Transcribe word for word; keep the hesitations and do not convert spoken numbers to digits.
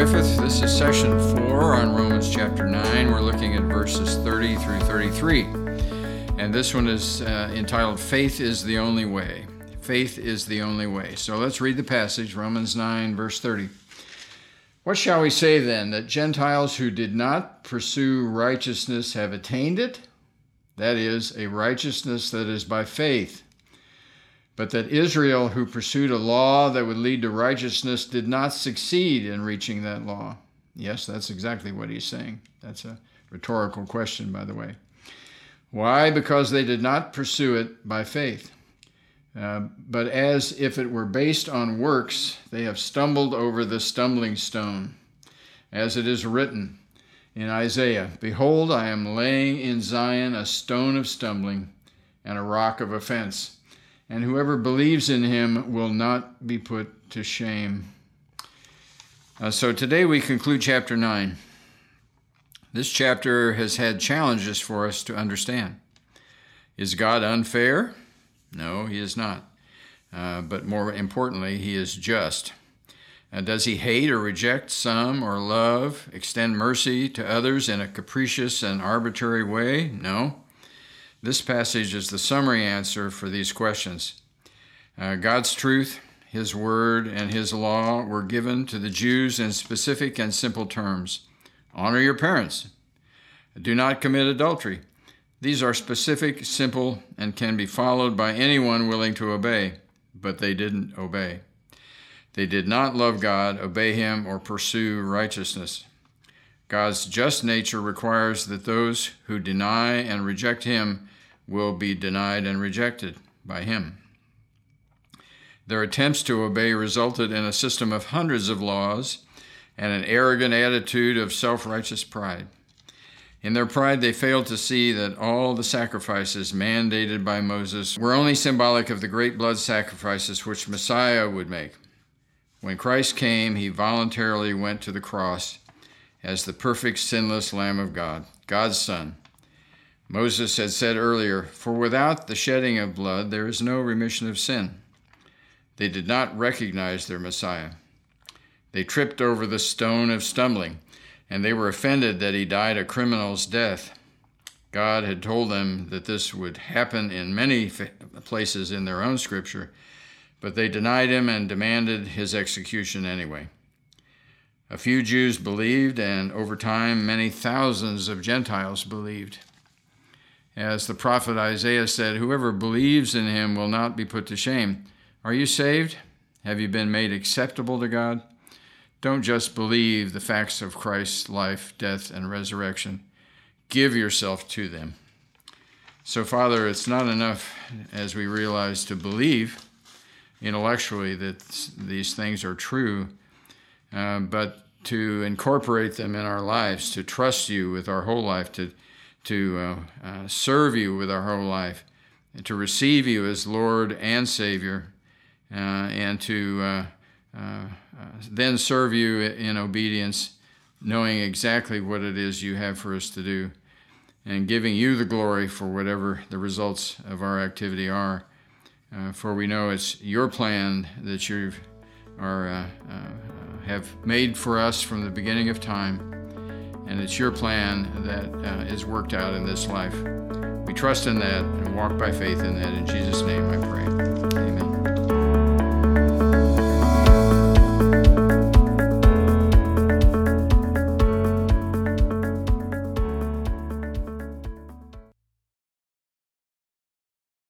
Griffith. This is session four on Romans chapter nine. We're looking at verses thirty through thirty-three. And this one is uh, entitled, Faith is the Only Way. Faith is the only way. So let's read the passage, Romans nine, verse thirty. What shall we say then? That Gentiles who did not pursue righteousness have attained it? That is, a righteousness that is by faith. But that Israel, who pursued a law that would lead to righteousness, did not succeed in reaching that law. Yes, that's exactly what he's saying. That's a rhetorical question, by the way. Why? Because they did not pursue it by faith. Uh, but as if it were based on works, they have stumbled over the stumbling stone. As it is written in Isaiah, Behold, I am laying in Zion a stone of stumbling and a rock of offense. And whoever believes in him will not be put to shame. Uh, so today we conclude chapter nine. This chapter has had challenges for us to understand. Is God unfair? No, he is not. Uh, but more importantly, he is just. Uh, does he hate or reject some or love, extend mercy to others in a capricious and arbitrary way? No. This passage is the summary answer for these questions. Uh, God's truth, his word, and his law were given to the Jews in specific and simple terms. Honor your parents. Do not commit adultery. These are specific, simple, and can be followed by anyone willing to obey, but they didn't obey. They did not love God, obey him, or pursue righteousness. God's just nature requires that those who deny and reject him will be denied and rejected by him. Their attempts to obey resulted in a system of hundreds of laws and an arrogant attitude of self-righteous pride. In their pride, they failed to see that all the sacrifices mandated by Moses were only symbolic of the great blood sacrifices which Messiah would make. When Christ came, he voluntarily went to the cross as the perfect, sinless Lamb of God, God's Son. Moses had said earlier, For without the shedding of blood, there is no remission of sin. They did not recognize their Messiah. They tripped over the stone of stumbling, and they were offended that he died a criminal's death. God had told them that this would happen in many places in their own scripture, but they denied him and demanded his execution anyway. A few Jews believed, and over time, many thousands of Gentiles believed. As the prophet Isaiah said, Whoever believes in him will not be put to shame. Are you saved? Have you been made acceptable to God? Don't just believe the facts of Christ's life, death, and resurrection. Give yourself to them. So, Father, it's not enough, as we realize, to believe intellectually that these things are true, uh, but to incorporate them in our lives, to trust you with our whole life, to, to uh, uh, serve you with our whole life, and to receive you as Lord and Savior, uh, and to uh, uh, uh, then serve you in obedience, knowing exactly what it is you have for us to do, and giving you the glory for whatever the results of our activity are. Uh, for we know it's your plan that you are uh, uh, have made for us from the beginning of time, and it's your plan that uh, is worked out in this life. We trust in that and walk by faith in that. In Jesus' name I pray. Amen.